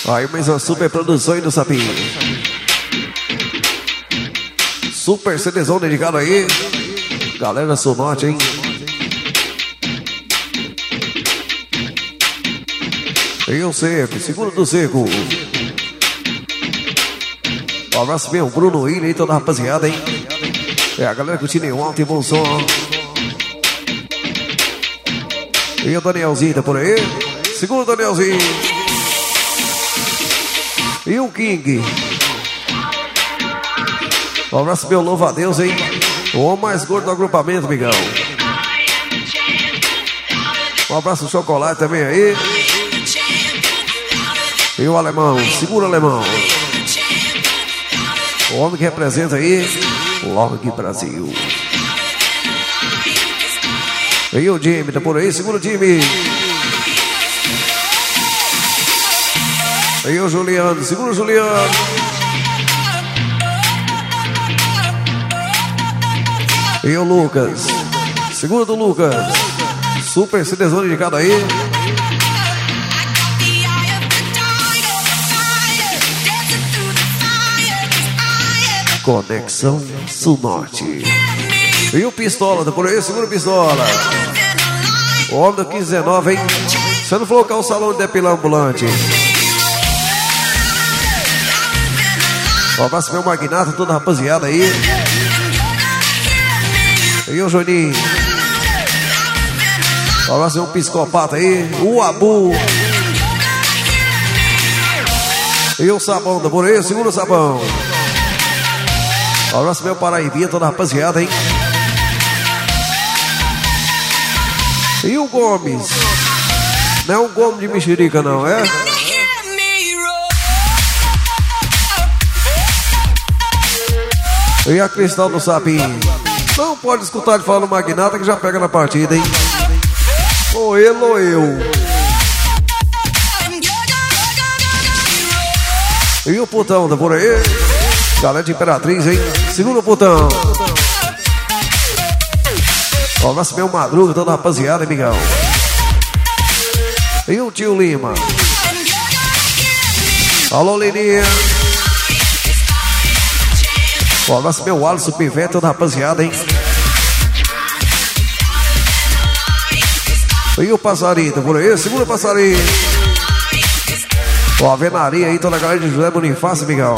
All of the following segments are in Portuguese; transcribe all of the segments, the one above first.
Aí mais uma super produção aí do Sapinho. Super CDzão dedicado aí. Galera Sul Norte, hein? E o Seco, segundo do Seco. Um abraço bem, o Bruno William aí, toda a rapaziada, hein? É a galera curtindo em alto e bom som. E o Danielzinho tá por aí. Segundo o Danielzinho. E o King. Um abraço meu, louvo a Deus, hein? O homem mais gordo do agrupamento, migão. Um abraço do Chocolate também aí. E o Alemão, segura o Alemão. O homem que representa aí o Long Brasil. E o Jimmy, tá por aí, segura o Jimmy. E o Juliano, segura o Juliano. E o Lucas, segura do Lucas. Super CDzão dedicado aí. Conexão Sul Norte. E o Pistola, tá por aí, segura o Pistola. O homem do 1519, hein? Você não falou que é o salão de depilar ambulante. Um abraço meu magnata, toda a rapaziada aí. E o Juninho. Um abraço meu psicopata aí. O Abu. E o Sabão, tá por aí, segura o Sabão. Um abraço meu Paraibinha, toda a rapaziada, hein? E o Gomes? Não é um Gomes de mexerica, não, é? E a Cristal do Sapinho? Não pode escutar de falar no Magnata que já pega na partida, hein? Ou ele ou eu. E o Putão, tá por aí? Galera de Imperatriz, hein? Segura o Putão. Um abraço meu Madruga, toda a rapaziada, amigão. E o tio Lima. Alô, Lininha. Um abraço meu Alisson Pivete, toda a rapaziada, hein? E o Passarinho, tá por aí? Segura o Passarinho. Ó, a Venaria aí, toda a galera de José Bonifácio, amigão.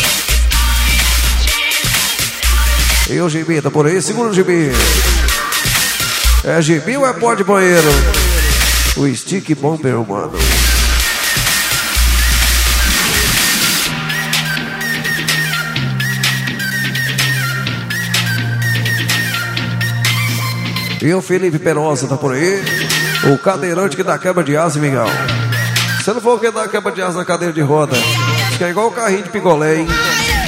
E o Gibi, tá por aí? Segura o Gibi. É Gibi ou é pó de banheiro? O Stick Bomber, mano. E o Felipe Perosa, tá por aí? O cadeirante que dá quebra de asa, amigão. Você não for que dá quebra de asa na cadeira de roda. Acho que é igual o carrinho de picolé, hein?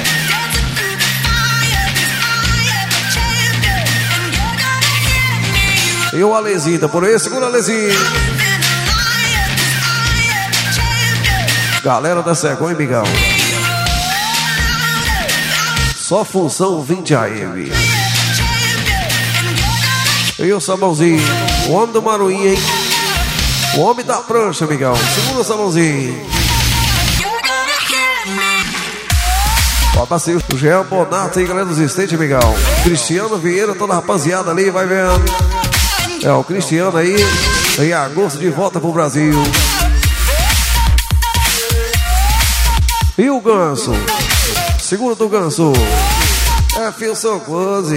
E o Alezinho, tá por aí? Segura o Alezinho. Galera da Cegonha, amigão. Só função 20 AM. E o Sabãozinho. O homem do Maruinha, hein? O homem da prancha, amigão. Segura o Sabãozinho. Ó, passeio o Jean Bonato aí, galera dos Estates, amigão. Cristiano Vieira, toda a rapaziada ali, vai vendo. É, o Cristiano aí, em agosto, de volta pro Brasil. E o Ganso? Segura do Ganso. É, Fio Close.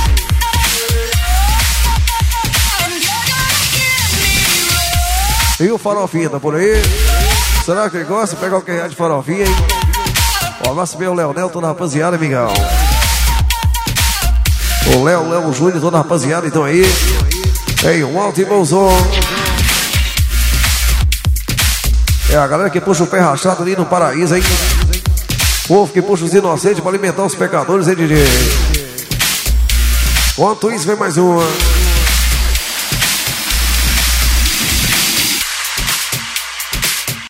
E o Farofinha, tá por aí? Será que ele gosta de pegar o que de farofinha, hein? Um abraço meu Leonel, toda a rapaziada, amigão. O Léo Júnior, toda a rapaziada, então aí. Ei, um alto e bom som. É a galera que puxa o pé rachado ali no paraíso, hein? Povo que puxa os inocentes pra alimentar os pecadores, hein, DJ? Enquanto isso, vem mais uma.